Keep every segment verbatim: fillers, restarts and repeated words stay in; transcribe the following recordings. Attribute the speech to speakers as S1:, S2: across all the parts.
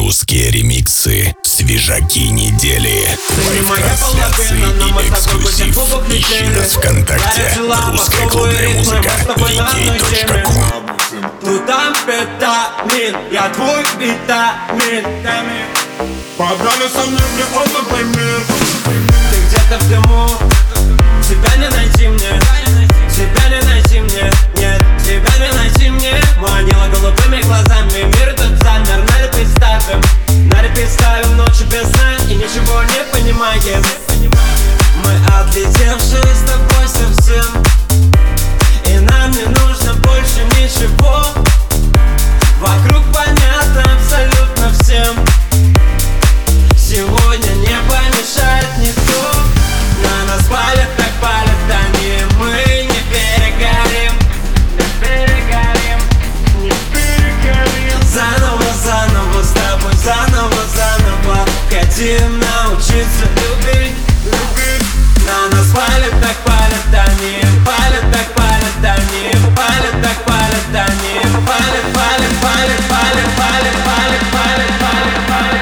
S1: Русские ремиксы, свежаки недели, лайв-трансляции и эксклюзив. Ищи нас ВКонтакте, русская клубная музыка, ви кей точка ком.
S2: Тут амфетамин, я твой витамин. Погнали со мной, мне он поймет. Ты где-то в дыму, тебя не найти мне, тебя не найти мне, нет, тебя не найти мне. Манила голубыми глазами, мир тут замер, на репит ставим, на репит ставим ночи без сна и ничего не понимаем. Мы отлетевшие с тобой совсем, и нам не нужно больше ничего. Вокруг понятно абсолютно всем. Сегодня не помешает никто. На нас палят, так палят они. Мы не перегорим, не перегорим, не перегорим. Заново, заново с тобой, заново, заново хотим научиться любить, любить. На нас палят, так палят они. Палят, так палят они. Палят, так палят они. Палят, палят, палят, палят, палят, палят, палят, палят, палят.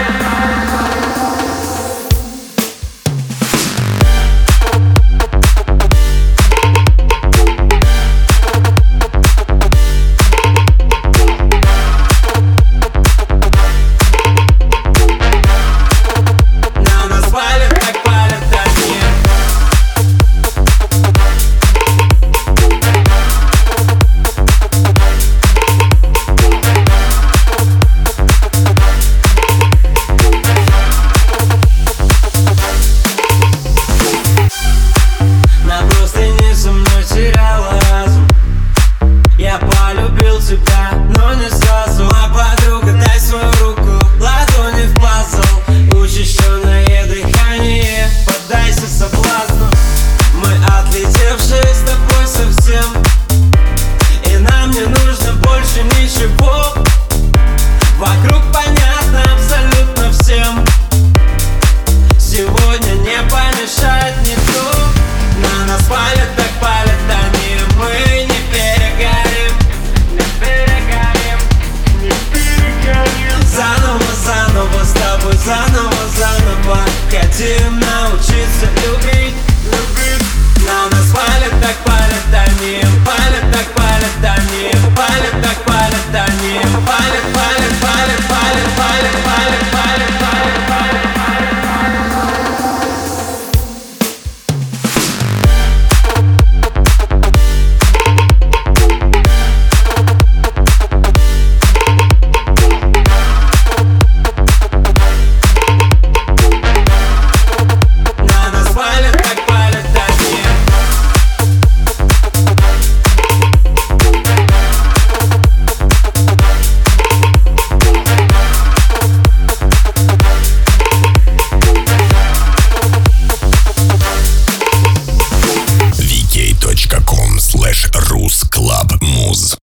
S2: Вокруг понятно абсолютно всем. Сегодня не помешает никто. На нас палят, так палят они. Мы не перегорим, не перегорим, не перегорим. Заново, заново с тобой, заново, заново хотим научиться любить, любить. На нас палят, так палят они. Палят, так палят они. Палят, так палят они. Палят, палят, палят, палят.